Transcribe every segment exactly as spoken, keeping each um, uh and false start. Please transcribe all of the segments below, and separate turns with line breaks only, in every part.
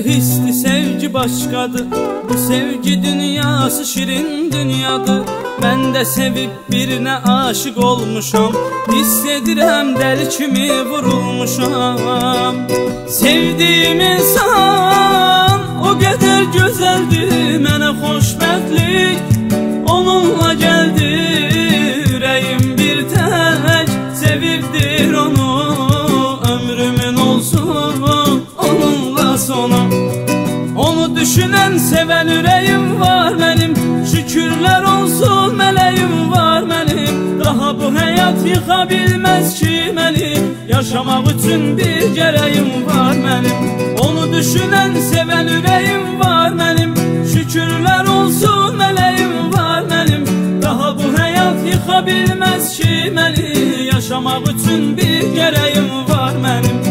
hisli sevgi başkadır. Bu sevgi dünyası şirin dünyadır. Ben de sevip birine aşık olmuşam. Hissedirəm deli kimi vurulmuşam. Sevdiğim insan o kadar güzeldi, mənə xoşbəxtlik onunla geldi. Yüreğim bir tek sevibdir onu, ömrümün olsun onunla sonu. Onu düşünen seven yüreğim var benim, şükürler olsun meleğim var benim. Daha bu hayat yıka bilmez ki beni, yaşamak için bir gereğim var benim. Onu düşünen seven yüreğim var benim, şükürler olsun meleğim var benim. Daha bu hayat yıka bilmez ki beni, yaşamak için bir gereğim var benim.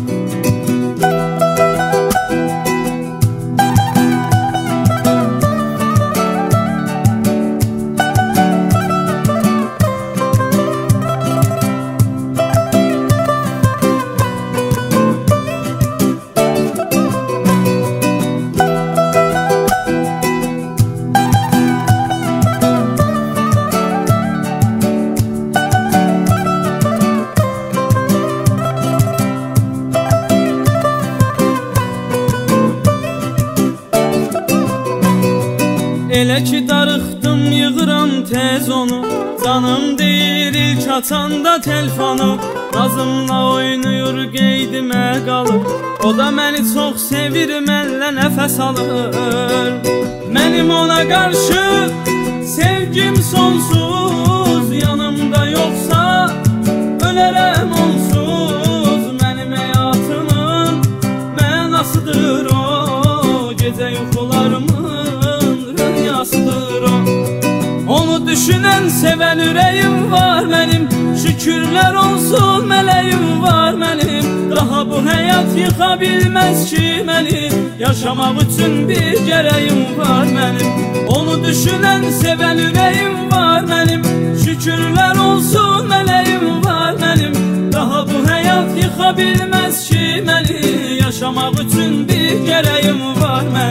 Elə ki darıxdım yığıram tez onu, canım deyir ilk açanda telefonu. Nazımla oynayır qeydimə qalır, o da məni çox sevir, mənlə nəfəs alır. Mənim ona qarşı sevgim sonsuz, yanımda yoxsa ölərəm onsuz. Mənim həyatımın mənasıdır o, gecə yuxularımın o. Onu düşünen seven yüreğim var benim, şükürler olsun meleğim var benim. Daha bu hayat yıka bilmez ki beni, yaşamak için bir gereğim var benim. Onu düşünen seven yüreğim var benim, şükürler olsun meleğim var benim. Daha bu hayat yıka bilmez ki beni, yaşamak için bir gereğim var benim.